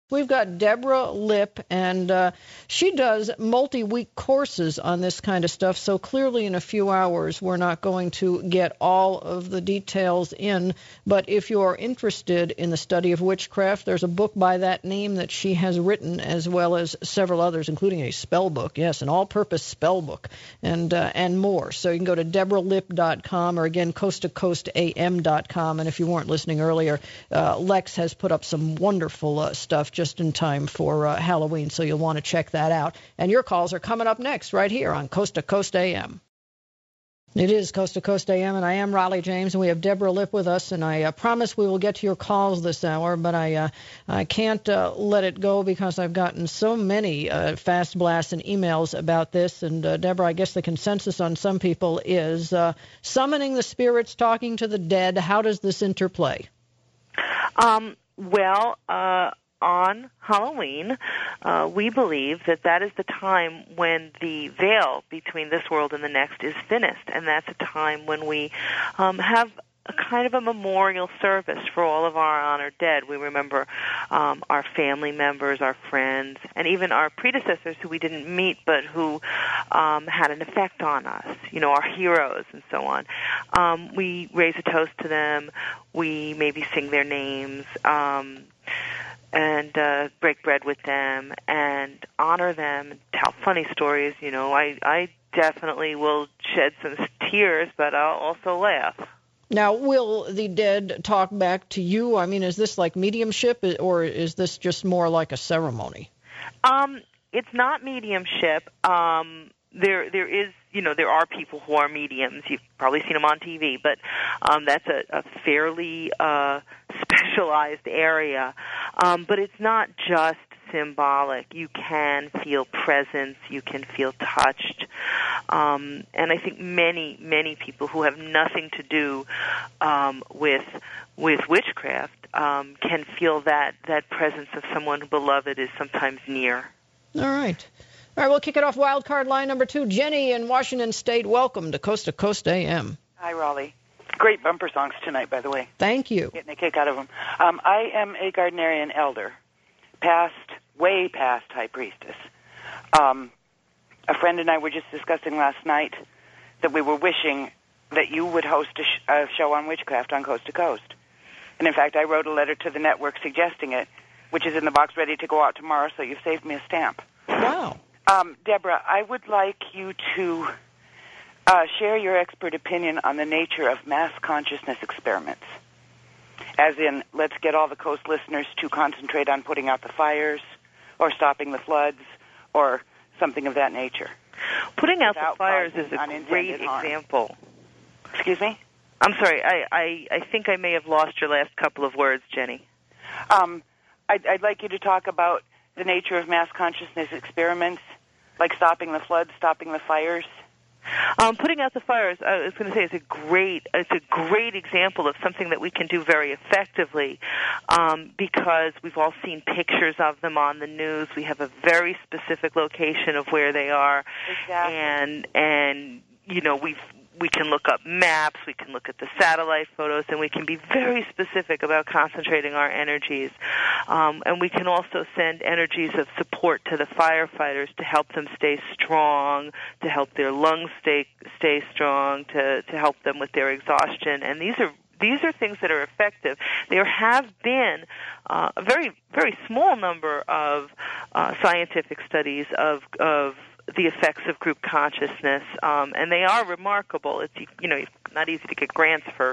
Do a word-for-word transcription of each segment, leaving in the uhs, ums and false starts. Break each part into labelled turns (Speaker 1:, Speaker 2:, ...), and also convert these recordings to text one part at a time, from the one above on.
Speaker 1: We've got Deborah Lipp, and uh, she does multi-week courses on this kind of stuff, so clearly in a few hours we're not going to get all of the details in. But if you are interested in the study of witchcraft, there's a book by that name that she has written, as well as several others, including a spell book, yes, an all-purpose spell book, and uh, and more. So you can go to deborah lipp dot com, or again, coast to coast a m dot com. And if you weren't listening earlier, uh, Lex has put up some wonderful uh, stuff just in time for uh, Halloween, so you'll want to check that out. And your calls are coming up next right here on Coast to Coast A M. It is Coast to Coast A M, and I am Raleigh James, and we have Deborah Lipp with us, and I uh, promise we will get to your calls this hour, but I uh, I can't uh, let it go because I've gotten so many uh, fast blasts and emails about this. And uh, Deborah, I guess the consensus on some people is uh, summoning the spirits, talking to the dead. How does this interplay?
Speaker 2: Um, well, uh, on Halloween, uh, we believe that that is the time when the veil between this world and the next is thinnest, and that's a time when we um, have a kind of a memorial service for all of our honored dead. We remember um, our family members, our friends, and even our predecessors who we didn't meet but who um, had an effect on us, you know, our heroes and so on. Um, we raise a toast to them. We maybe sing their names. Um, and uh, break bread with them and honor them and tell funny stories. You know, I, I definitely will shed some tears, but I'll also laugh.
Speaker 1: Now, will the dead talk back to you? I mean, is this like mediumship, or is this just more like a ceremony?
Speaker 2: Um, it's not mediumship. Um, there, there is, you know, there are people who are mediums. You've probably seen them on T V, but um, that's a, a fairly uh, specialized area. Um, but it's not just symbolic. You can feel presence. You can feel touched. Um, and I think many, many people who have nothing to do um, with with witchcraft um, can feel that, that presence of someone beloved is sometimes near.
Speaker 1: All right. All right, we'll kick it off. Wild card line number two. Jenny in Washington State, welcome to Coast to Coast A M.
Speaker 3: Hi, Raleigh. Great bumper songs tonight, by the way.
Speaker 1: Thank you.
Speaker 3: Getting a kick out of them. Um, I am a Gardnerian elder, past, way past high priestess. Um, a friend and I were just discussing last night that we were wishing that you would host a, sh- a show on witchcraft on Coast to Coast. And in fact, I wrote a letter to the network suggesting it, which is in the box ready to go out tomorrow, so you've saved me a stamp.
Speaker 1: Wow.
Speaker 3: Um, Deborah, I would like you to uh, share your expert opinion on the nature of mass consciousness experiments. As in, let's get all the Coast listeners to concentrate on putting out the fires or stopping the floods or something of that nature.
Speaker 2: Putting out the fires is a great example.
Speaker 3: Excuse me?
Speaker 2: I'm sorry. I, I, I think I may have lost your last couple of words, Jenny.
Speaker 3: Um, I'd, I'd like you to talk about the nature of mass consciousness experiments, like stopping the floods, stopping the fires.
Speaker 2: Um, putting out the fires, I was going to say, is a great, it's a great example of something that we can do very effectively, um, because we've all seen pictures of them on the news. We have a very specific location of where they are,
Speaker 3: exactly.
Speaker 2: and and you know we've. We can look up maps, we can look at the satellite photos, and we can be very specific about concentrating our energies. Um, and we can also send energies of support to the firefighters to help them stay strong, to help their lungs stay stay strong, to, to help them with their exhaustion. And these are These are things that are effective. There have been uh, a very, very small number of uh, scientific studies of of the effects of group consciousness, um, and they are remarkable. It's you know it's not easy to get grants for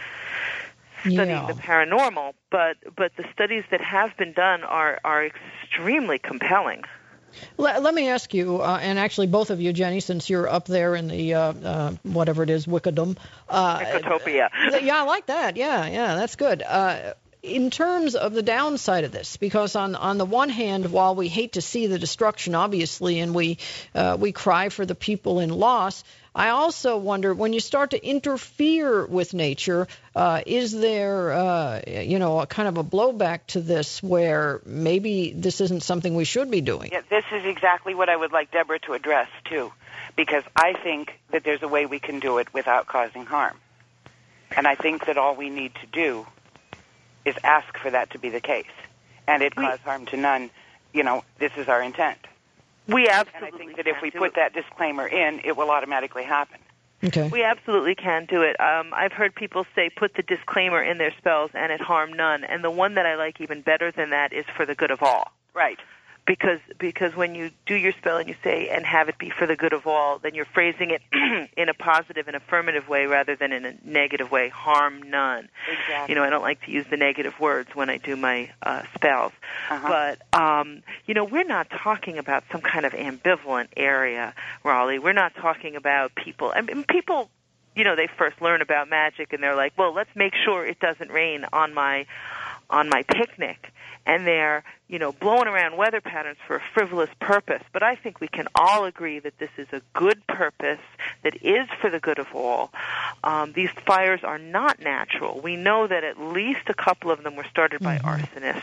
Speaker 2: studying
Speaker 1: yeah.
Speaker 2: the paranormal, but but the studies that have been done are are extremely compelling.
Speaker 1: Let, let me ask you, uh, and actually both of you, Jenny, since you're up there in the, uh, uh, whatever it is, Wickdom. Uh,
Speaker 2: Wickotopia.
Speaker 1: Yeah, I like that. Yeah, yeah, that's good. Uh, in terms of the downside of this, because on, on the one hand, while we hate to see the destruction, obviously, and we uh, we cry for the people in loss, I also wonder, when you start to interfere with nature, uh, is there, uh, you know, a kind of a blowback to this where maybe this isn't something we should be doing?
Speaker 3: Yeah, this is exactly what I would like Deborah to address, too, because I think that there's a way we can do it without causing harm. And I think that all we need to do is ask for that to be the case. and it
Speaker 2: We-
Speaker 3: cause harm to none, you know, this is our intent.
Speaker 2: We
Speaker 3: And
Speaker 2: absolutely
Speaker 3: I think that if
Speaker 2: can
Speaker 3: we
Speaker 2: do
Speaker 3: put
Speaker 2: it.
Speaker 3: that disclaimer in, it will automatically happen.
Speaker 1: Okay.
Speaker 2: We absolutely can do it. Um, I've heard people say put the disclaimer in their spells and it harm none. And the one that I like even better than that is for the good of all.
Speaker 3: Right.
Speaker 2: Because because when you do your spell and you say and have it be for the good of all, then you're phrasing it in a positive and affirmative way rather than in a negative way. Harm none.
Speaker 3: Exactly.
Speaker 2: You know, I don't like to use the negative words when I do my uh, spells.
Speaker 3: Uh-huh.
Speaker 2: But, um, you know, we're not talking about some kind of ambivalent area, Raleigh. We're not talking about people. I mean, people, you know, they first learn about magic and they're like, well, let's make sure it doesn't rain on my on my picnic. And they're, you know, blowing around weather patterns for a frivolous purpose. But I think we can all agree that this is a good purpose that is for the good of all. Um, these fires are not natural. We know that at least a couple of them were started by
Speaker 1: Mm-hmm.
Speaker 2: arsonists.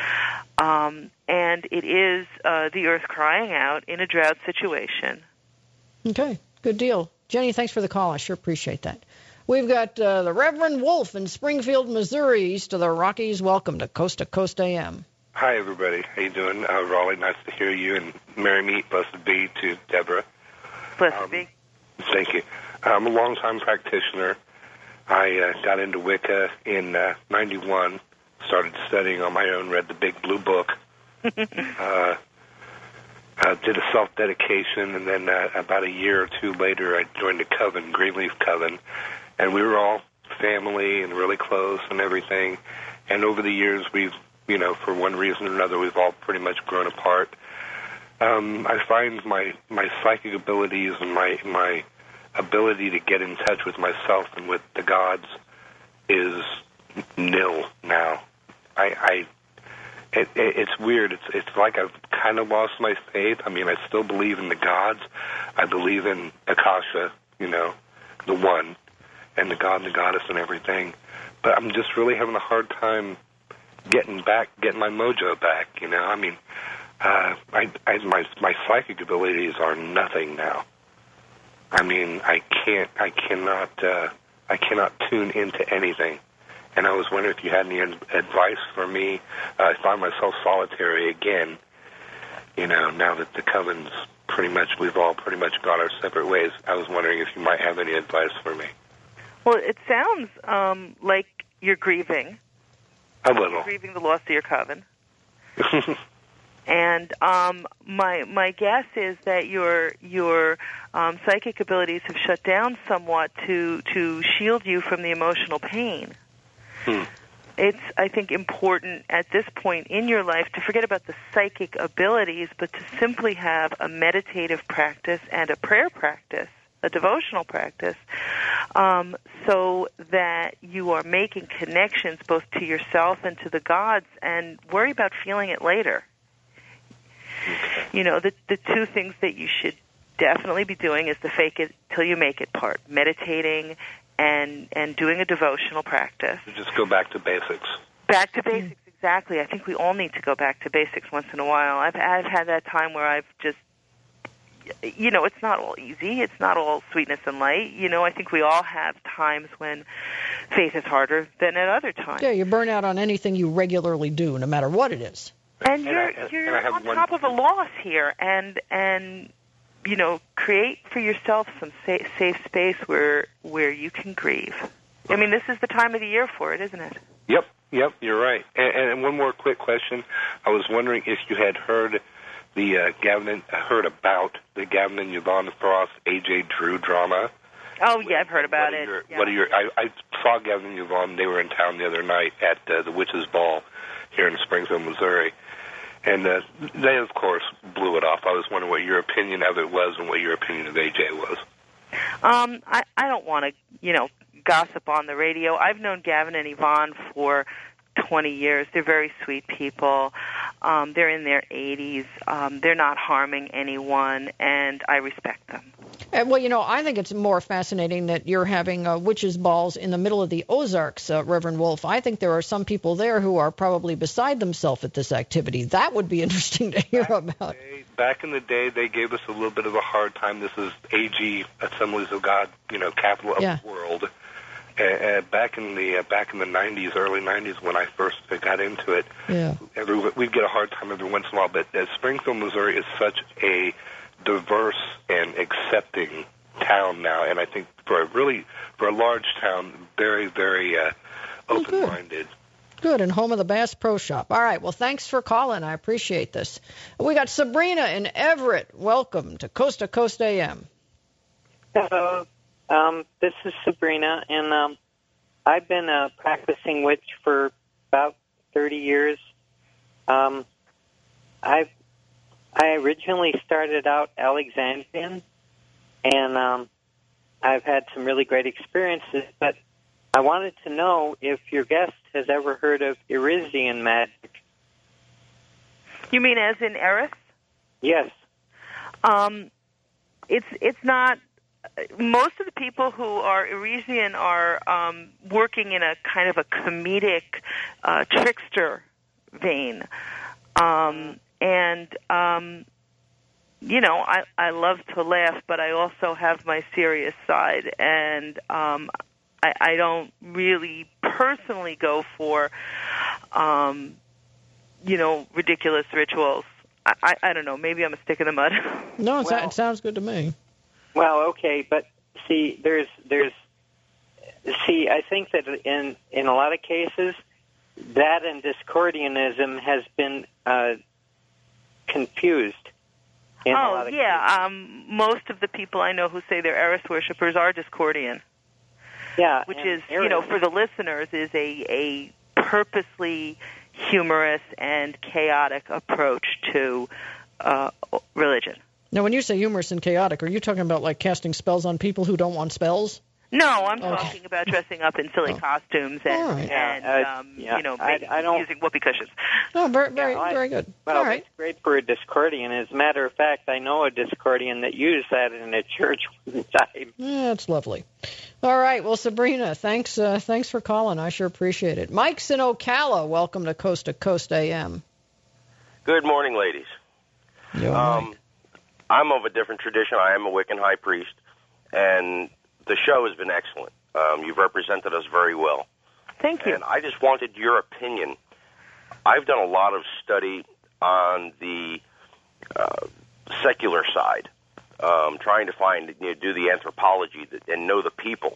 Speaker 2: Um, and it is uh, the earth crying out in a drought situation.
Speaker 1: Okay, good deal. Jenny, thanks for the call. I sure appreciate that. We've got uh, the Reverend Wolf in Springfield, Missouri, east of the Rockies. Welcome to Coast to Coast A M.
Speaker 4: Hi, everybody. How you doing? Uh, Raleigh, nice to hear you, and Merry Meet, blessed be to Deborah.
Speaker 2: Blessed
Speaker 4: Um,
Speaker 2: be.
Speaker 4: Thank you. I'm a longtime practitioner. I uh, got into Wicca in uh, ninety-one, started studying on my own, read the Big Blue Book, uh, uh, did a self-dedication, and then uh, about a year or two later, I joined a coven, Greenleaf Coven, and we were all family and really close and everything. And over the years, we've, you know, for one reason or another, we've all pretty much grown apart. Um, I find my, my psychic abilities and my my ability to get in touch with myself and with the gods is nil now. I, I it, it, it's weird. It's it's like I've kind of lost my faith. I mean, I still believe in the gods. I believe in Akasha, you know, the one, and the god and the goddess and everything. But I'm just really having a hard time getting back, getting my mojo back. You know, I mean, uh, I, I my my psychic abilities are nothing now. I mean, I can't, I cannot, uh, I cannot tune into anything. And I was wondering if you had any advice for me. Uh, I find myself solitary again, you know, now that the coven's pretty much, we've all pretty much gone our separate ways. I was wondering if you might have any advice for me.
Speaker 2: Well, it sounds um, like you're grieving.
Speaker 4: A little.
Speaker 2: You're grieving the loss of your coven. And um, my my guess is that your your um, psychic abilities have shut down somewhat to to shield you from the emotional pain.
Speaker 4: Hmm.
Speaker 2: It's, I think, important at this point in your life to forget about the psychic abilities, but to simply have a meditative practice and a prayer practice, a devotional practice, um, so that you are making connections both to yourself and to the gods, and worry about feeling it later. You know, the the two things that you should definitely be doing is the fake it till you make it part, meditating and and doing a devotional practice.
Speaker 4: Just go back to basics.
Speaker 2: Back to basics, exactly. I think we all need to go back to basics once in a while. I've I've had that time where I've just, you know, it's not all easy. It's not all sweetness and light. You know, I think we all have times when faith is harder than at other times.
Speaker 1: Yeah, you burn out on anything you regularly do, no matter what it is.
Speaker 2: And you're
Speaker 4: I, and
Speaker 2: you're
Speaker 4: I have
Speaker 2: on
Speaker 4: one,
Speaker 2: top of a loss here, and and you know, create for yourself some safe, safe space where where you can grieve. I mean, this is the time of the year for it, isn't it?
Speaker 4: Yep, yep, you're right. And, and one more quick question: I was wondering if you had heard the uh, Gavin, heard about the Gavin and Yvonne Frost A J Drew drama.
Speaker 2: Oh yeah, I've heard about
Speaker 4: what are
Speaker 2: it.
Speaker 4: Your,
Speaker 2: yeah.
Speaker 4: What are your? I, I saw Gavin and Yvonne. They were in town the other night at uh, the Witches' Ball here in Springfield, Missouri. And uh, they, of course, blew it off. I was wondering what your opinion of it was and what your opinion of A J was.
Speaker 2: Um, I, I don't want to, you know, gossip on the radio. I've known Gavin and Yvonne for twenty years. They're very sweet people. Um, they're in their eighties. Um, they're not harming anyone, and I respect them.
Speaker 1: Uh, well, you know, I think it's more fascinating that you're having uh, witches' balls in the middle of the Ozarks, uh, Reverend Wolf. I think there are some people there who are probably beside themselves at this activity. That would be interesting to hear
Speaker 4: back
Speaker 1: about.
Speaker 4: In day, back in the day, they gave us a little bit of a hard time. This is A G, Assemblies of God, you know, capital of
Speaker 1: Yeah.
Speaker 4: the world. Uh, uh, back in the uh, back in the nineties, early nineties, when I first uh, got into it,
Speaker 1: yeah.
Speaker 4: every, we'd get a hard time every once in a while. But uh, Springfield, Missouri, is such a diverse and accepting town now, and I think for a really for a large town, very, very uh, open-minded.
Speaker 1: Good. Good, and home of the Bass Pro Shop. All right, well, thanks for calling. I appreciate this. We got Sabrina in Everett. Welcome to Coast to Coast A M.
Speaker 5: Hello. Um, this is Sabrina, and um, I've been a practicing witch for about thirty years. Um, I I originally started out Alexandrian, and um, I've had some really great experiences, but I wanted to know if your guest has ever heard of Iridian magic.
Speaker 2: You mean as in Eris?
Speaker 5: Yes.
Speaker 2: Um, it's it's not. Most of the people who are Iridian are um, working in a kind of a comedic uh, trickster vein, um, and um, you know, I, I love to laugh, but I also have my serious side, and um, I, I don't really personally go for, um, you know, ridiculous rituals. I, I, I don't know. Maybe I'm a stick in the mud.
Speaker 1: No, it's,
Speaker 5: Well-
Speaker 1: it sounds good to me.
Speaker 5: Well, okay, but see, there's, there's, see, I think that in in a lot of cases, that and Discordianism has been uh, confused. In a
Speaker 2: Oh,
Speaker 5: lot of
Speaker 2: yeah.
Speaker 5: cases.
Speaker 2: Um, most of the people I know who say they're Eris worshippers are Discordian,
Speaker 5: yeah,
Speaker 2: which
Speaker 5: and
Speaker 2: is, you know, for the listeners, is a, a purposely humorous and chaotic approach to uh, religion.
Speaker 1: Now, when you say humorous and chaotic, are you talking about like casting spells on people who don't want spells?
Speaker 2: No, I'm
Speaker 1: Okay.
Speaker 2: talking about dressing up in silly
Speaker 1: Oh.
Speaker 2: costumes and,
Speaker 1: All right.
Speaker 2: and
Speaker 5: Yeah, uh,
Speaker 2: um,
Speaker 5: yeah,
Speaker 2: you know,
Speaker 5: I-
Speaker 2: maybe
Speaker 5: I don't-
Speaker 2: using whoopee cushions.
Speaker 1: Oh, very, very,
Speaker 5: I-
Speaker 1: very good.
Speaker 5: Well,
Speaker 1: All right.
Speaker 5: that's great for a Discordian. As a matter of fact, I know a Discordian that used that in a church one time.
Speaker 1: Yeah, that's lovely. All right. Well, Sabrina, thanks uh, thanks for calling. I sure appreciate it. Mike's in Ocala. Welcome to Coast to Coast A M.
Speaker 6: Good morning, ladies.
Speaker 1: Yo,
Speaker 6: Um,
Speaker 1: Mike.
Speaker 6: I'm of a different tradition. I am a Wiccan high priest, and the show has been excellent. Um, you've represented us very well.
Speaker 2: Thank you.
Speaker 6: And I just wanted your opinion. I've done a lot of study on the uh, secular side, um, trying to find, you know, do the anthropology that, and know the people.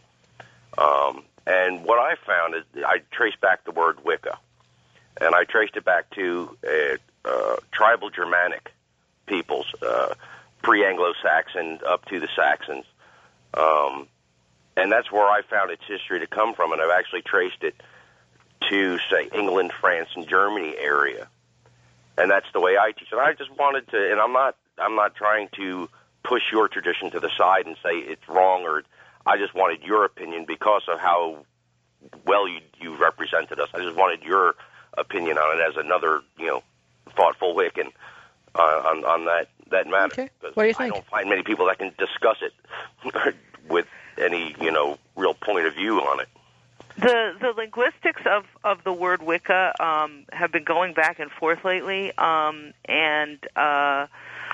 Speaker 6: Um, and what I found is I traced back the word Wicca, and I traced it back to uh, uh, tribal Germanic peoples, uh, pre-Anglo-Saxon up to the Saxons. Um, and that's where I found its history to come from, and I've actually traced it to, say, England, France, and Germany area. And that's the way I teach it. I just wanted to, and I'm not, I'm not trying to push your tradition to the side and say it's wrong, or I just wanted your opinion because of how well you, you represented us. I just wanted your opinion on it as another, you know, thoughtful Wiccan uh, on, on that, that matter.
Speaker 1: Okay.
Speaker 6: Because
Speaker 1: What do you
Speaker 6: I
Speaker 1: think?
Speaker 6: don't find many people that can discuss it with any, you know, real point of view on it.
Speaker 2: The the linguistics of, of the word Wicca um, have been going back and forth lately, um, and uh,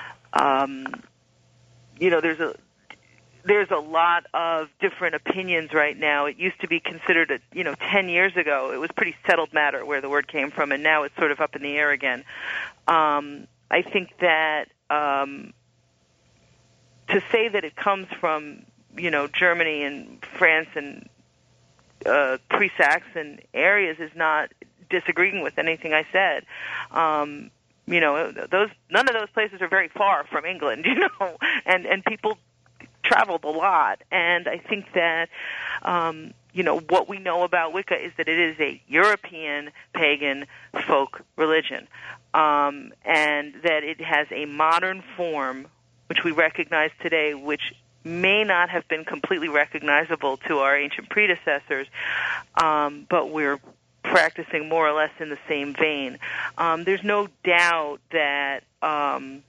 Speaker 2: um, you know there's a there's a lot of different opinions right now. It used to be considered, a, you know, ten years ago it was pretty settled matter where the word came from, and now it's sort of up in the air again. Um, I think that um, to say that it comes from, you know, Germany and France and Uh, pre-Saxon areas is not disagreeing with anything I said. Um, you know, those none of those places are very far from England, you know, and and people traveled a lot. And I think that um, you know what we know about Wicca is that it is a European pagan folk religion, um, and that it has a modern form which we recognize today, which may not have been completely recognizable to our ancient predecessors, um, but we're practicing more or less in the same vein. Um, there's no doubt that um,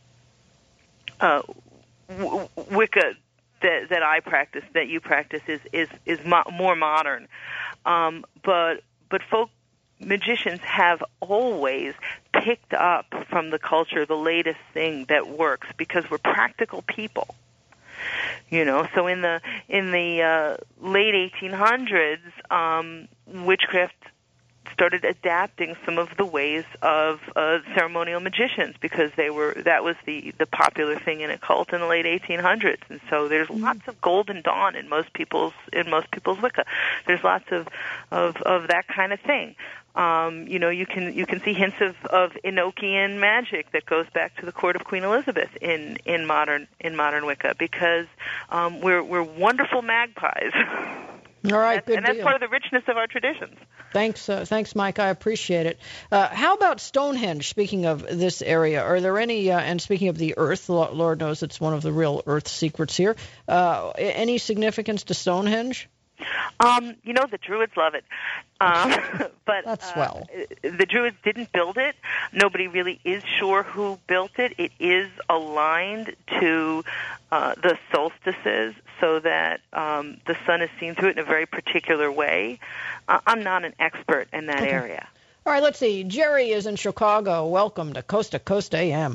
Speaker 2: uh, w- Wicca that, that I practice, that you practice, is is is mo- more modern. Um, but but folk magicians have always picked up from the culture the latest thing that works because we're practical people. You know, so in the in the uh, late eighteen hundreds, um, witchcraft started adapting some of the ways of uh, ceremonial magicians because they were that was the, the popular thing in a cult in the late eighteen hundreds, and so there's mm-hmm. lots of Golden Dawn in most people's in most people's Wicca. There's lots of of, of that kind of thing. Um, you know, you can you can see hints of, of Enochian magic that goes back to the court of Queen Elizabeth in, in modern in modern Wicca because um, we're we're wonderful magpies.
Speaker 1: All right,
Speaker 2: and,
Speaker 1: good
Speaker 2: and that's
Speaker 1: deal.
Speaker 2: part of the richness of our traditions.
Speaker 1: Thanks, uh, thanks, Mike. I appreciate it. Uh, how about Stonehenge? Speaking of this area, are there any? Uh, and speaking of the Earth, Lord knows it's one of the real Earth secrets here. Uh, any significance to Stonehenge?
Speaker 2: Um, you know, the Druids love it. Um, but
Speaker 1: That's
Speaker 2: uh,
Speaker 1: swell.
Speaker 2: The Druids didn't build it. Nobody really is sure who built it. It is aligned to uh, the solstices so that um, the sun is seen through it in a very particular way. Uh, I'm not an expert in that
Speaker 1: okay.
Speaker 2: area.
Speaker 1: All right, let's see. Jerry is in Chicago. Welcome to Coast to Coast A M.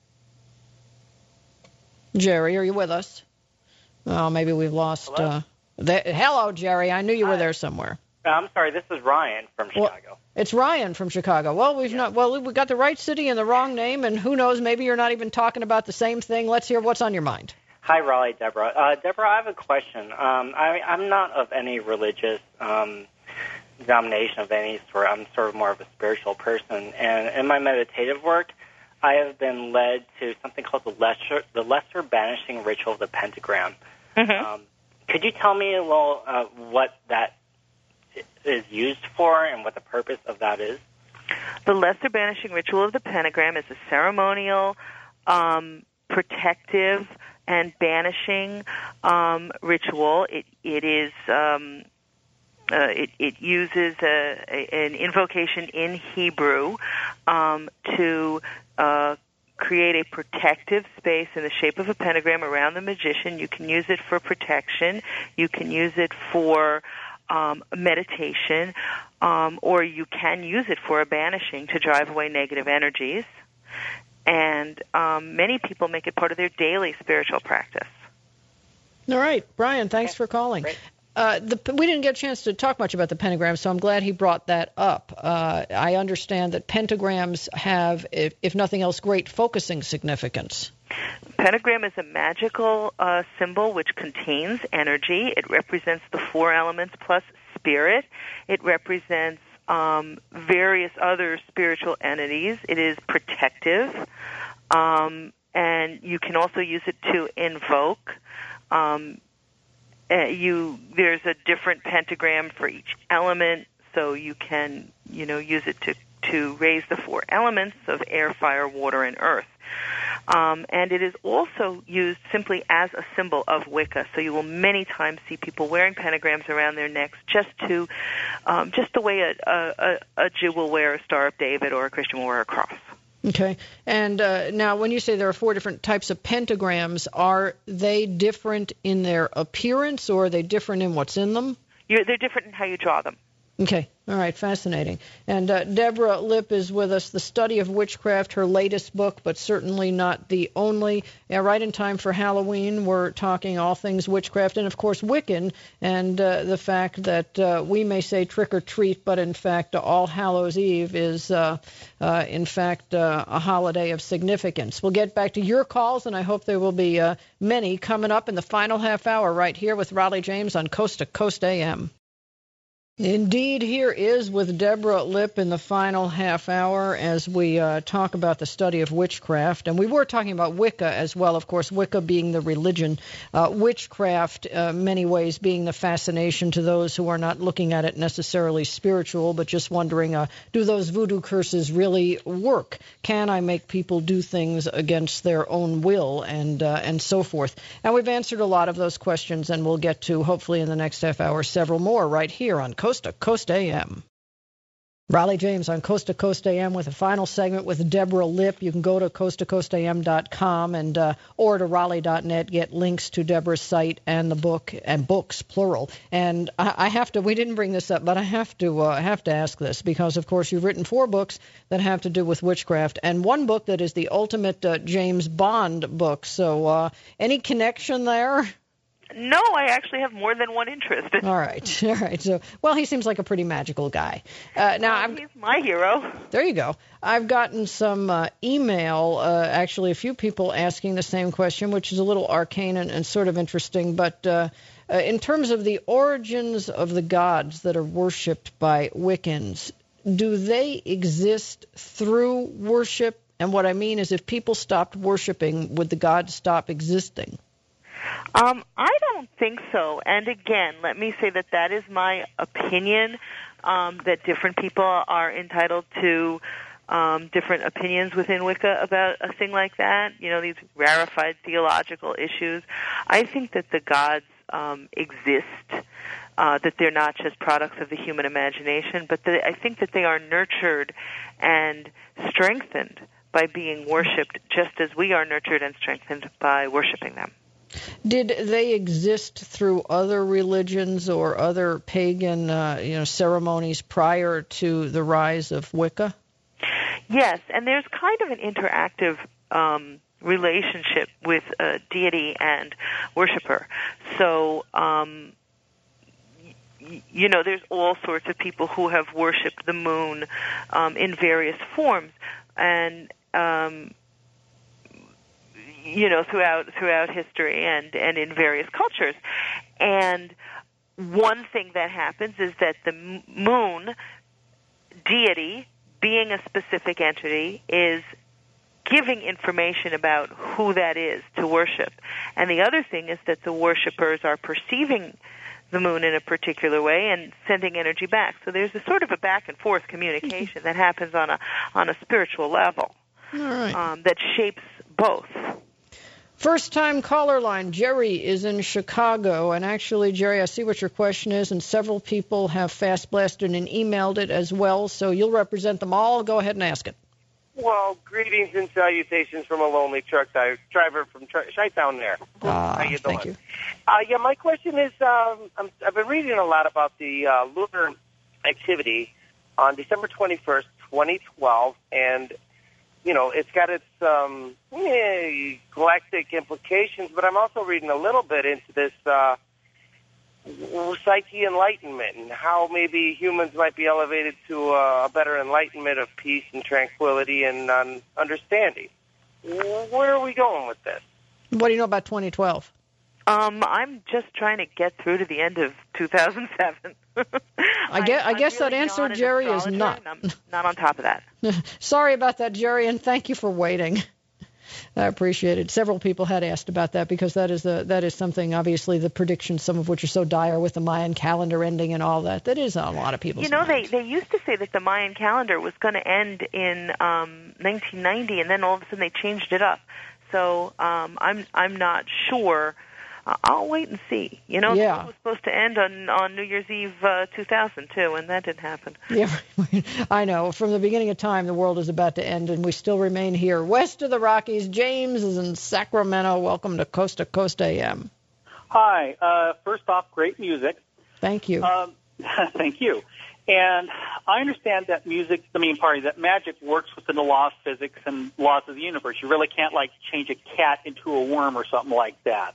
Speaker 1: Jerry, are you with us? Oh, maybe we've lost...
Speaker 7: Hello?
Speaker 1: Uh, the, hello, Jerry. I knew you Hi. were there somewhere.
Speaker 7: I'm sorry. This is Ryan from Chicago.
Speaker 1: Well, it's Ryan from Chicago. Well, we've yeah. not. Well, we got the right city and the wrong name, and who knows? Maybe you're not even talking about the same thing. Let's hear what's on your mind.
Speaker 7: Hi, Raleigh, Deborah. Uh, Deborah, I have a question. Um, I, I'm not of any religious um, denomination of any sort. I'm sort of more of a spiritual person, and in my meditative work, I have been led to something called the lesser the lesser banishing ritual of the pentagram.
Speaker 2: Mm-hmm.
Speaker 7: Um, could you tell me a little uh, what that is used for and what the purpose of that is?
Speaker 2: The lesser banishing ritual of the pentagram is a ceremonial, um, protective, and banishing um, ritual. It it is um, uh, it, it uses a, a, an invocation in Hebrew um, to uh, create a protective space in the shape of a pentagram around the magician. You can use it for protection. You can use it for um, meditation, um, or you can use it for a banishing to drive away negative energies. And um, many people make it part of their daily spiritual practice.
Speaker 1: All right, Brian, thanks for calling. Uh, the, we didn't get a chance to talk much about the pentagram, so I'm glad he brought that up. Uh, I understand that pentagrams have, if, if nothing else, great focusing significance.
Speaker 2: Pentagram is a magical uh, symbol which contains energy. It represents the four elements plus spirit. It represents um, various other spiritual entities. It is protective, um, and you can also use it to invoke. Um, Uh, you there's a different pentagram for each element, so you can you know use it to to raise the four elements of air, fire, water, and earth. Um, and it is also used simply as a symbol of Wicca. So you will many times see people wearing pentagrams around their necks, just to um, just the way a, a, a Jew will wear a Star of David or a Christian will wear a cross.
Speaker 1: Okay. And uh, now when you say there are four different types of pentagrams, are they different in their appearance or are they different in what's in them?
Speaker 2: You're, they're different in how you draw them.
Speaker 1: Okay. All right. Fascinating. And uh, Deborah Lipp is with us. The Study of Witchcraft, her latest book, but certainly not the only. Yeah, right in time for Halloween, we're talking all things witchcraft and, of course, Wiccan, and uh, the fact that uh, we may say trick or treat, but in fact, uh, All Hallows Eve is, uh, uh, in fact, uh, a holiday of significance. We'll get back to your calls, and I hope there will be uh, many coming up in the final half hour right here with Raleigh James on Coast to Coast A M. Indeed, here is with Deborah Lipp in the final half hour as we uh, talk about the study of witchcraft. And we were talking about Wicca as well, of course, Wicca being the religion, uh, witchcraft, uh, many ways being the fascination to those who are not looking at it necessarily spiritual, but just wondering, uh, do those voodoo curses really work? Can I make people do things against their own will and, uh, and so forth? And we've answered a lot of those questions, and we'll get to, hopefully in the next half hour, several more right here on Coast to Coast A M. Raleigh James on Coast to Coast A M with a final segment with Deborah Lipp. You can go to coast to coast a m dot com and uh, or to raleigh dot net, get links to Deborah's site and the book, and books, plural. And I, I have to, we didn't bring this up, but I have to uh, have to ask this because, of course, you've written four books that have to do with witchcraft and one book that is the ultimate uh, James Bond book. So uh, any connection there?
Speaker 2: No, I actually have more than one interest.
Speaker 1: All right, all right. So, well, he seems like a pretty magical guy. Uh, now,
Speaker 2: well,
Speaker 1: I'm,
Speaker 2: he's my hero.
Speaker 1: There you go. I've gotten some uh, email, uh, actually a few people asking the same question, which is a little arcane and, and sort of interesting. But uh, uh, in terms of the origins of the gods that are worshipped by Wiccans, do they exist through worship? And what I mean is, if people stopped worshiping, would the gods stop existing?
Speaker 2: Um, I don't think so. And again, let me say that that is my opinion, um, that different people are entitled to um, different opinions within Wicca about a thing like that, you know, these rarefied theological issues. I think that the gods um, exist, uh, that they're not just products of the human imagination, but that I think that they are nurtured and strengthened by being worshipped, just as we are nurtured and strengthened by worshiping them.
Speaker 1: Did they exist through other religions or other pagan, uh, you know, ceremonies prior to the rise of Wicca?
Speaker 2: Yes, and there's kind of an interactive um, relationship with uh, deity and worshiper. So, um, y- you know, there's all sorts of people who have worshipped the moon um, in various forms, and um, you know, throughout throughout history and, and in various cultures. And one thing that happens is that the moon deity, being a specific entity, is giving information about who that is to worship. And the other thing is that the worshipers are perceiving the moon in a particular way and sending energy back. So there's a sort of a back and forth communication that happens on a on a spiritual level.
Speaker 1: All right.
Speaker 2: um, that shapes both.
Speaker 1: First-time caller line, Jerry is in Chicago. And actually, Jerry, I see what your question is, and several people have fast-blasted and emailed it as well, so you'll represent them all. Go ahead and ask it.
Speaker 8: Well, greetings and salutations from a lonely truck driver from Chi-Town there.
Speaker 1: Ah,
Speaker 8: How you doing?
Speaker 1: Thank you.
Speaker 8: Uh, yeah, my question is, um, I'm, I've been reading a lot about the uh, lunar activity on December twenty-first, twenty twelve, and you know, it's got its um, eh, galactic implications, but I'm also reading a little bit into this uh, psyche enlightenment and how maybe humans might be elevated to a better enlightenment of peace and tranquility and um, understanding. Where are we going with this?
Speaker 1: What do you know about twenty twelve?
Speaker 2: Um, I'm just trying to get through to the end of two thousand seven.
Speaker 1: I guess, I
Speaker 2: I'm
Speaker 1: guess
Speaker 2: really
Speaker 1: that answer,
Speaker 2: not an
Speaker 1: Jerry, is not.
Speaker 2: I'm not on top of that.
Speaker 1: Sorry about that, Jerry, and thank you for waiting. I appreciate it. Several people had asked about that because that is a, that is something, obviously, the predictions, some of which are so dire with the Mayan calendar ending and all that, that is on a lot of people's
Speaker 2: You know,
Speaker 1: minds.
Speaker 2: they, they used to say that the Mayan calendar was going to end in um, nineteen ninety, and then all of a sudden they changed it up. So um, I'm I'm not sure. Uh, I'll wait and see. You know,
Speaker 1: yeah.
Speaker 2: it was supposed to end on, on New Year's Eve uh, two thousand two, and that didn't happen.
Speaker 1: Yeah, I know. From the beginning of time, the world is about to end, and we still remain here. West of the Rockies, James is in Sacramento. Welcome to Coast to Coast A M.
Speaker 9: Hi. Uh, first off, great music.
Speaker 1: Thank you.
Speaker 9: Um, thank you. And I understand that music, I mean, pardon, that magic works within the law of physics and laws of the universe. You really can't, like, change a cat into a worm or something like that.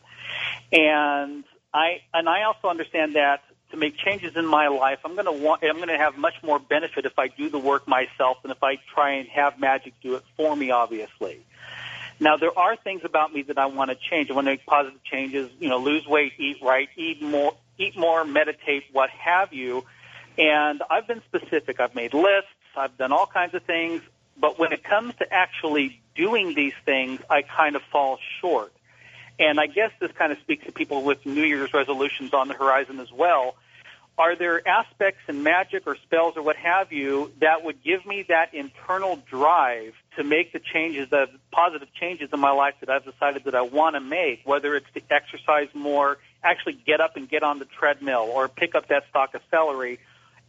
Speaker 9: And I and I also understand that to make changes in my life, I'm going to want I'm going to have much more benefit if I do the work myself than if I try and have magic do it for me, obviously. Now, there are things about me that I want to change. I want to make positive changes, you know, lose weight, eat right, eat more, eat more, meditate, what have you. And I've been specific. I've made lists. I've done all kinds of things. But when it comes to actually doing these things, I kind of fall short. And I guess this kind of speaks to people with New Year's resolutions on the horizon as well. Are there aspects in magic or spells or what have you that would give me that internal drive to make the changes, the positive changes in my life that I've decided that I want to make, whether it's to exercise more, actually get up and get on the treadmill, or pick up that stalk of celery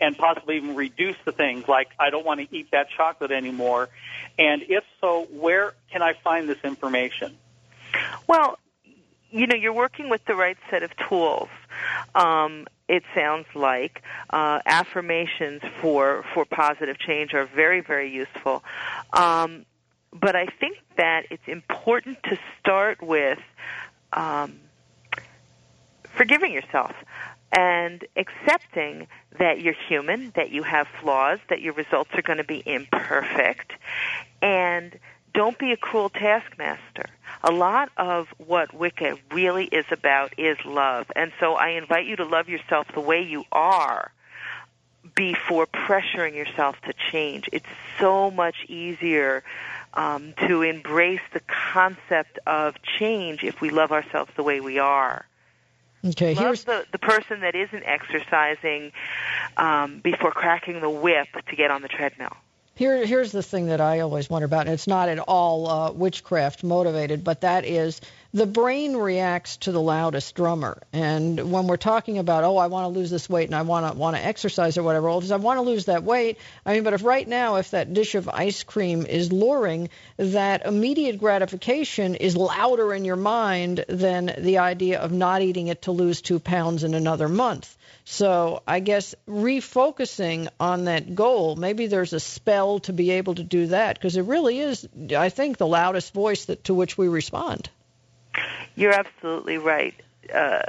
Speaker 9: and possibly even reduce the things like I don't want to eat that chocolate anymore? And if so, where can I find this information?
Speaker 2: Well, you know, you're working with the right set of tools. Um, it sounds like uh, affirmations for, for positive change are very, very useful. Um, but I think that it's important to start with um, forgiving yourself and accepting that you're human, that you have flaws, that your results are going to be imperfect, and don't be a cruel taskmaster. A lot of what Wicca really is about is love. And so I invite you to love yourself the way you are before pressuring yourself to change. It's so much easier um, to embrace the concept of change if we love ourselves the way we are.
Speaker 1: Okay,
Speaker 2: love
Speaker 1: here's
Speaker 2: the, the person that isn't exercising um, before cracking the whip to get on the treadmill.
Speaker 1: Here, here's the thing that I always wonder about, and it's not at all uh, witchcraft motivated, but that is the brain reacts to the loudest drummer. And when we're talking about, oh, I want to lose this weight and I want to want to exercise or whatever, well, if I want to lose that weight, I mean, but if right now, if that dish of ice cream is luring, that immediate gratification is louder in your mind than the idea of not eating it to lose two pounds in another month. So I guess refocusing on that goal, maybe there's a spell to be able to do that, because it really is, I think, the loudest voice that to which we respond.
Speaker 2: You're absolutely right. Uh,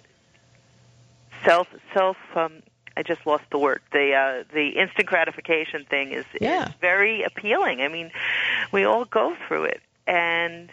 Speaker 2: self, self. Um, I just lost the word. The uh, the instant gratification thing is,
Speaker 1: yeah.
Speaker 2: is very appealing. I mean, we all go through it, and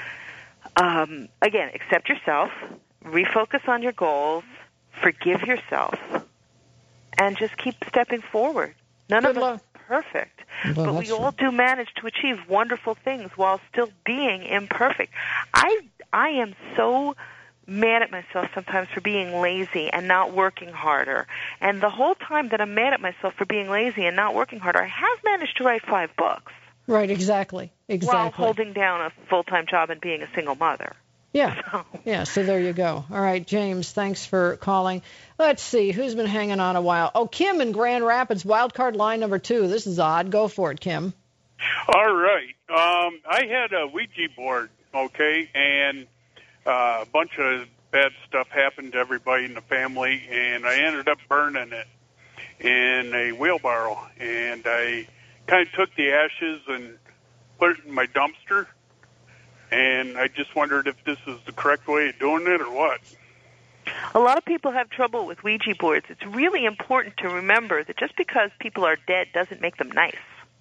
Speaker 2: um, again, accept yourself, refocus on your goals. Forgive yourself, and just keep stepping forward. None
Speaker 1: Good
Speaker 2: of
Speaker 1: luck.
Speaker 2: us are perfect,
Speaker 1: well,
Speaker 2: but we all
Speaker 1: true.
Speaker 2: do manage to achieve wonderful things while still being imperfect. I I am so mad at myself sometimes for being lazy and not working harder. And the whole time that I'm mad at myself for being lazy and not working harder, I have managed to write five books.
Speaker 1: Right, exactly, exactly.
Speaker 2: While holding down a full-time job and being a single mother.
Speaker 1: Yeah, yeah, so there you go. All right, James, thanks for calling. Let's see, who's been hanging on a while? Oh, Kim in Grand Rapids, wild card line number two. This is odd. Go for it, Kim.
Speaker 10: All right. Um, I had a Ouija board, okay, and uh, a bunch of bad stuff happened to everybody in the family, and I ended up burning it in a wheelbarrow, and I kind of took the ashes and put it in my dumpster. And I just wondered if this is the correct way of doing it or what.
Speaker 2: A lot of people have trouble with Ouija boards. It's really important to remember that just because people are dead doesn't make them nice.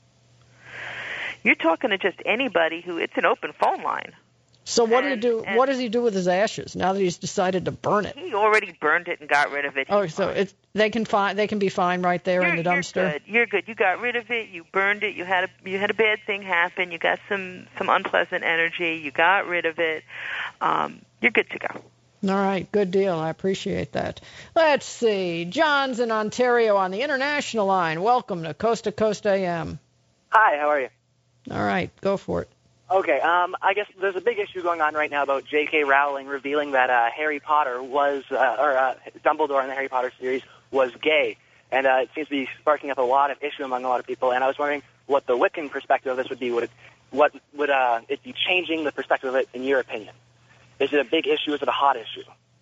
Speaker 2: You're talking to just anybody who, it's an open phone line.
Speaker 1: So what
Speaker 2: and,
Speaker 1: do you do? What does he do with his ashes now that he's decided to burn it?
Speaker 2: He already burned it and got rid of it.
Speaker 1: Oh, so it's they can find they can be fine right there
Speaker 2: you're,
Speaker 1: in the dumpster.
Speaker 2: You're good. You're good. You got rid of it. You burned it. You had a you had a bad thing happen. You got some some unpleasant energy. You got rid of it. Um, you're good to go.
Speaker 1: All right, good deal. I appreciate that. Let's see. John's in Ontario on the international line. Welcome to Coast to Coast A M.
Speaker 11: Hi, how are you?
Speaker 1: All right, go for it.
Speaker 11: Okay, um, I guess there's a big issue going on right now about J K. Rowling revealing that uh, Harry Potter was, uh, or uh, Dumbledore in the Harry Potter series was gay, and uh, it seems to be sparking up a lot of issue among a lot of people. And I was wondering what the Wiccan perspective of this would be. Would it, what would uh, it be changing the perspective of it, in your opinion? Is it a big issue? Is it a hot issue?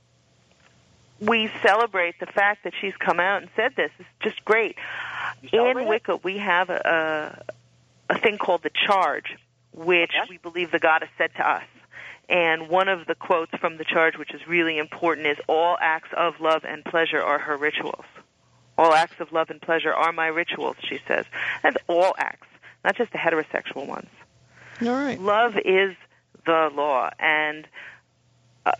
Speaker 2: We celebrate the fact that she's come out and said this. It's just great. In Wicca, we have a, a thing called the charge, which
Speaker 11: okay.
Speaker 2: we believe the goddess said to us. And one of the quotes from the charge, which is really important, is, all acts of love and pleasure are her rituals. All acts of love and pleasure are my rituals, she says. That's all acts, not just the heterosexual ones.
Speaker 1: All right.
Speaker 2: Love is the law, and uh,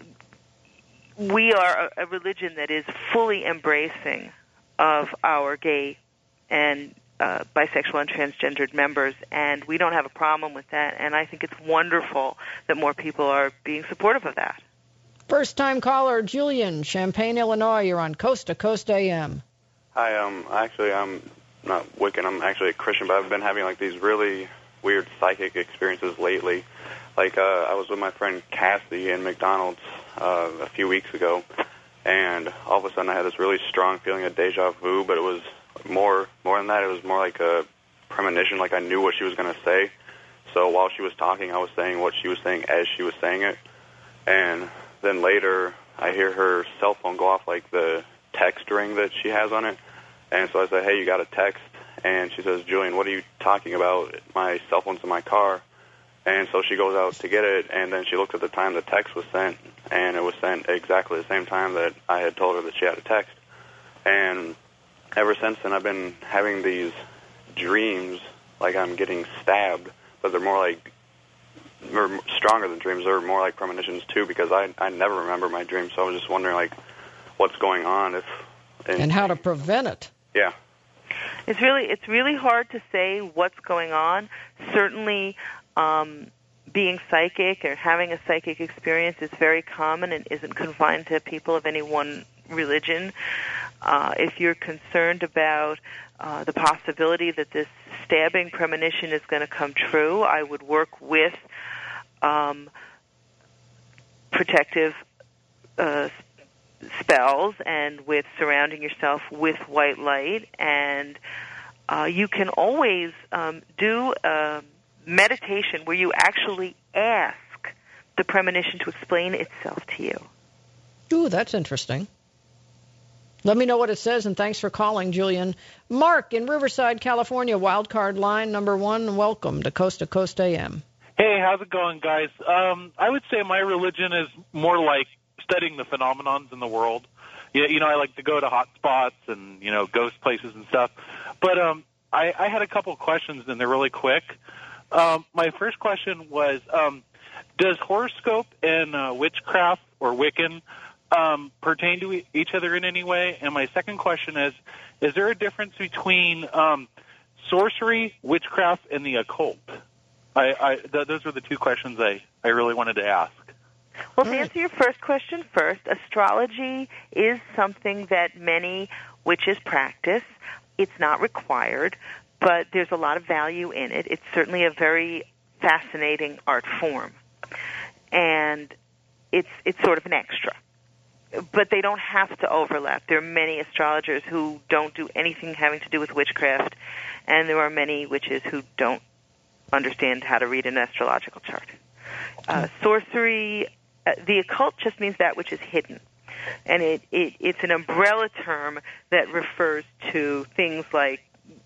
Speaker 2: we are a, a religion that is fully embracing of our gay and Uh, bisexual and transgendered members, and we don't have a problem with that, and I think it's wonderful that more people are being supportive of that.
Speaker 1: First-time caller, Julian, Champaign, Illinois. You're on Coast to Coast A M.
Speaker 12: Hi, um, actually, I'm not Wiccan. I'm actually a Christian, but I've been having, like, these really weird psychic experiences lately. Like, uh, I was with my friend Cassie in McDonald's uh, a few weeks ago, and all of a sudden I had this really strong feeling of deja vu, but it was more more than that, it was more like a premonition, like I knew what she was going to say. So while she was talking, I was saying what she was saying as she was saying it. And then later, I hear her cell phone go off, like the text ring that she has on it. And so I said, hey, you got a text? And she says, Julian, what are you talking about? My cell phone's in my car. And so she goes out to get it, and then she looks at the time the text was sent, and it was sent exactly the same time that I had told her that she had a text. And ever since then, I've been having these dreams like I'm getting stabbed, but they're more like, they're stronger than dreams. They're more like premonitions, too, because I I never remember my dreams, so I was just wondering, like, what's going on, if... And,
Speaker 1: and how to prevent it.
Speaker 12: Yeah.
Speaker 2: It's really, it's really hard to say what's going on. Certainly... Um, being psychic or having a psychic experience is very common and isn't confined to people of any one religion. Uh, if you're concerned about uh, the possibility that this stabbing premonition is going to come true, I would work with um, protective uh, spells and with surrounding yourself with white light. And uh, you can always um, do a meditation where you actually ask the premonition to explain itself to you.
Speaker 1: Ooh, that's interesting. Let me know what it says, and thanks for calling, Julian. Mark in Riverside, California, wildcard line number one. Welcome to Coast to Coast A M.
Speaker 13: Hey, how's it going, guys? Um, I would say my religion is more like studying the phenomenons in the world. Yeah, you know, I like to go to hot spots and, you know, ghost places and stuff. But um, I, I had a couple of questions, and they're really quick. Um, my first question was, um, does horoscope and uh, witchcraft or Wiccan um, pertain to e- each other in any way? And my second question is, is there a difference between um, sorcery, witchcraft, and the occult? I, I, th- those were the two questions I, I really wanted to ask.
Speaker 2: Well, to answer your first question first, astrology is something that many witches practice. It's not required, but there's a lot of value in it. It's certainly a very fascinating art form, and it's it's sort of an extra. But they don't have to overlap. There are many astrologers who don't do anything having to do with witchcraft, and there are many witches who don't understand how to read an astrological chart. Uh, sorcery, uh, the occult just means that which is hidden. And it, it it's an umbrella term that refers to things like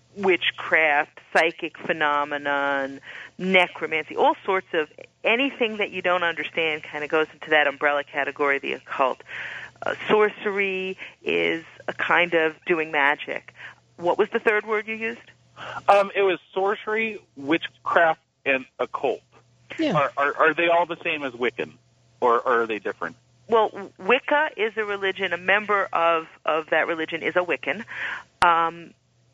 Speaker 2: witchcraft, psychic phenomenon, necromancy, all sorts of anything that you don't understand kind of goes into that umbrella category, the occult. Uh, sorcery is a kind of doing magic. What was the third word you used?
Speaker 13: Um, it was sorcery, witchcraft, and occult.
Speaker 1: Yeah.
Speaker 13: Are, are, are they all the same as Wiccan, or, or are they different?
Speaker 2: Well, Wicca is a religion. A member of, of that religion is a Wiccan. Um,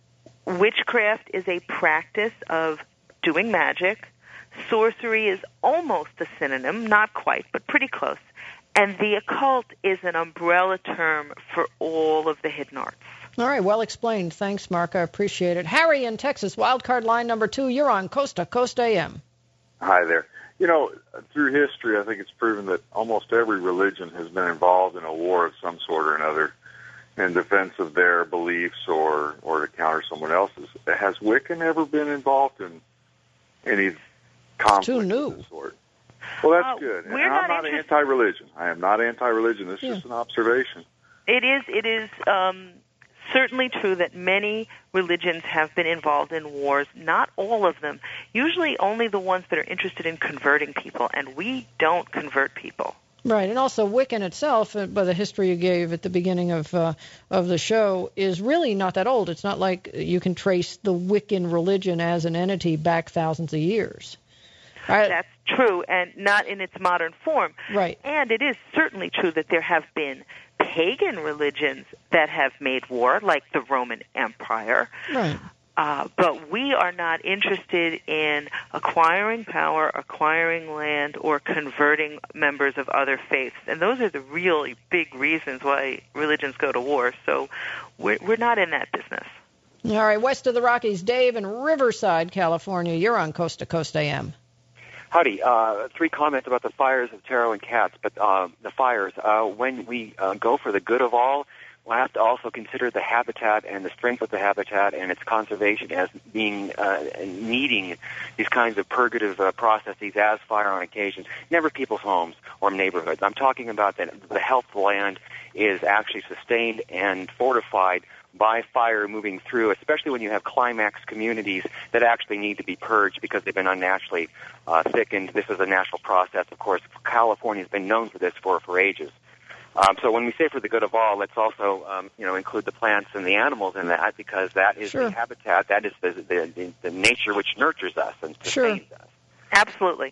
Speaker 2: Witchcraft is a practice of doing magic. Sorcery is almost a synonym, not quite, but pretty close. And the occult is an umbrella term for all of the hidden arts.
Speaker 1: All right, well explained. Thanks, Mark. I appreciate it. Harry in Texas, wildcard line number two. You're on Coast to Coast A M.
Speaker 14: Hi there. You know, through history, I think it's proven that almost every religion has been involved in a war of some sort or another in defense of their beliefs or, or to counter someone else's. Has Wiccan ever been involved in any conflict
Speaker 1: too new.
Speaker 14: of this sort? Well, that's
Speaker 2: uh,
Speaker 14: good. And
Speaker 2: we're
Speaker 14: I'm
Speaker 2: not
Speaker 14: not anti-religion. I am not anti-religion. This is
Speaker 1: Yeah.
Speaker 14: just an observation.
Speaker 2: It is, it is um, certainly true that many religions have been involved in wars. Not all of them. Usually only the ones that are interested in converting people, and we don't convert people.
Speaker 1: Right, and also Wiccan itself, uh, by the history you gave at the beginning of uh, of the show, is really not that old. It's not like you can trace the Wiccan religion as an entity back thousands of years. Right?
Speaker 2: That's true, and not in its modern form.
Speaker 1: Right.
Speaker 2: And it is certainly true that there have been pagan religions that have made war, like the Roman Empire.
Speaker 1: Right.
Speaker 2: Uh, but we are not interested in acquiring power, acquiring land, or converting members of other faiths. And those are the really big reasons why religions go to war. So we're, we're not in that business.
Speaker 1: All right, west of the Rockies, Dave in Riverside, California. You're on Coast to Coast A M.
Speaker 15: Howdy. Uh, three comments about the fires of tarot and cats. But uh, the fires, uh, when we uh, go for the good of all, we'll have to also consider the habitat and the strength of the habitat and its conservation as being uh, needing these kinds of purgative uh, processes as fire on occasion, never people's homes or neighborhoods. I'm talking about that the health of the land is actually sustained and fortified by fire moving through, especially when you have climax communities that actually need to be purged because they've been unnaturally uh, thickened. This is a natural process. Of course, California has been known for this for, for ages. Um, so when we say for the good of all, let's also um, you know, include the plants and the animals in that, because that is
Speaker 1: Sure.
Speaker 15: the habitat, that is the, the, the, the nature which nurtures us and sustains
Speaker 1: Sure.
Speaker 15: us.
Speaker 2: Absolutely.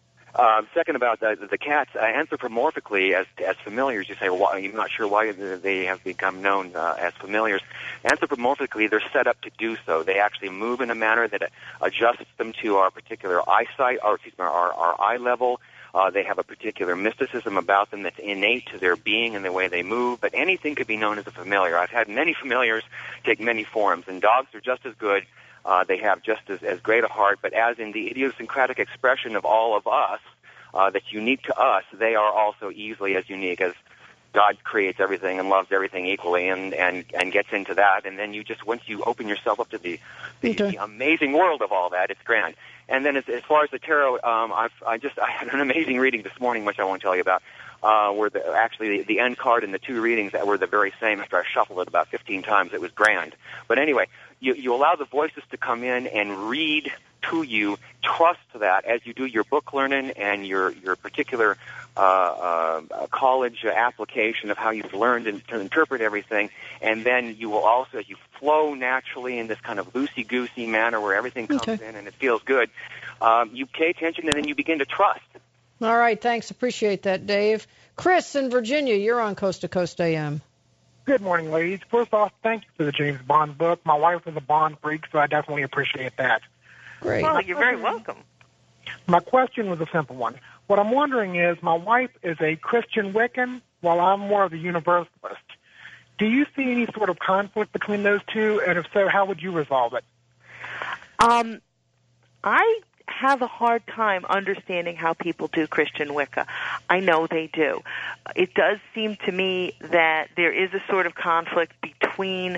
Speaker 15: Um, second, about the, the cats, uh, anthropomorphically as as familiars, you say, well, why, I'm not sure why they have become known uh, as familiars. Anthropomorphically, they're set up to do so. They actually move in a manner that adjusts them to our particular eyesight, or excuse me, our, our eye level. Uh, they have a particular mysticism about them that's innate to their being and the way they move, but anything could be known as a familiar. I've had many familiars take many forms, and dogs are just as good. Uh, they have just as, as great a heart, but as in the idiosyncratic expression of all of us uh, that's unique to us, they are also easily as unique as God creates everything and loves everything equally, and, and, and gets into that. And then you just, once you open yourself up to the, the,
Speaker 1: Okay.
Speaker 15: the amazing world of all that, it's grand. And then as, as far as the tarot, um, I've, I just I had an amazing reading this morning, which I won't tell you about, uh, where the, actually the, the end card and the two readings that were the very same after I shuffled it about fifteen times. It was grand. But anyway, you, you allow the voices to come in and read to you. Trust that as you do your book learning and your, your particular uh, uh, college application of how you've learned and to interpret everything. And then you will also, as you flow naturally in this kind of loosey-goosey manner where everything comes
Speaker 1: Okay.
Speaker 15: in and it feels good, um, you pay attention and then you begin to trust.
Speaker 1: All right, thanks. Appreciate that, Dave. Chris in Virginia, you're on Coast to Coast A M.
Speaker 16: Good morning, ladies. First off, thank you for the James Bond book. My wife is a Bond freak, so I definitely appreciate that.
Speaker 1: Great.
Speaker 2: Well, you're very welcome.
Speaker 16: My question was a simple one. What I'm wondering is, my wife is a Christian Wiccan, while I'm more of a Universalist. Do you see any sort of conflict between those two? And if so, how would you resolve it?
Speaker 2: Um, I have a hard time understanding how people do Christian Wicca. I know they do. It does seem to me that there is a sort of conflict between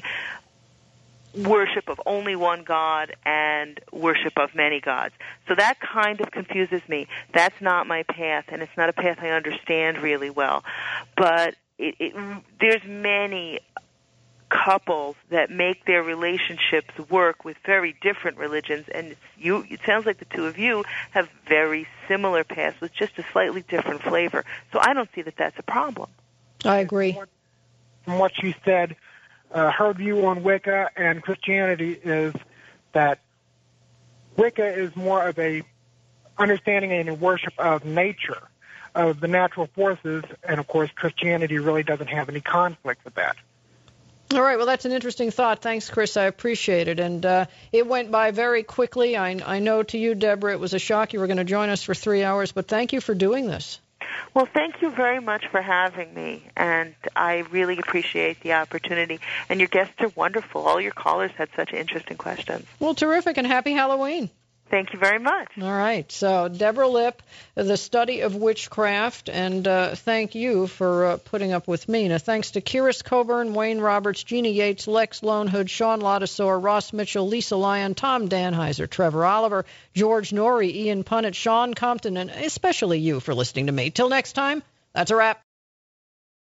Speaker 2: worship of only one God and worship of many gods. So that kind of confuses me. That's not my path, and it's not a path I understand really well. But it, it, there's many couples that make their relationships work with very different religions, and it's, you, it sounds like the two of you have very similar paths with just a slightly different flavor. So I don't see that that's a problem.
Speaker 1: I agree.
Speaker 16: From what she said, uh, her view on Wicca and Christianity is that Wicca is more of a understanding and a worship of nature, of the natural forces, and of course Christianity really doesn't have any conflict with that.
Speaker 1: All right, well, that's an interesting thought. Thanks, Chris. I appreciate it. And uh, it went by very quickly. I, I know to you, Deborah, it was a shock you were going to join us for three hours, but thank you for doing this.
Speaker 2: Well, thank you very much for having me, and I really appreciate the opportunity. And your guests are wonderful. All your callers had such interesting questions.
Speaker 1: Well, terrific, and happy Halloween.
Speaker 2: Thank you very much.
Speaker 1: All right. So, Deborah Lipp, The Study of Witchcraft, and uh, thank you for uh, putting up with me. Now, thanks to Kiris Coburn, Wayne Roberts, Jeannie Yates, Lex Lonehood, Sean Ladisor, Ross Mitchell, Lisa Lyon, Tom Danheiser, Trevor Oliver, George Norrie, Ian Punnett, Sean Compton, and especially you for listening to me. Till next time, that's a wrap.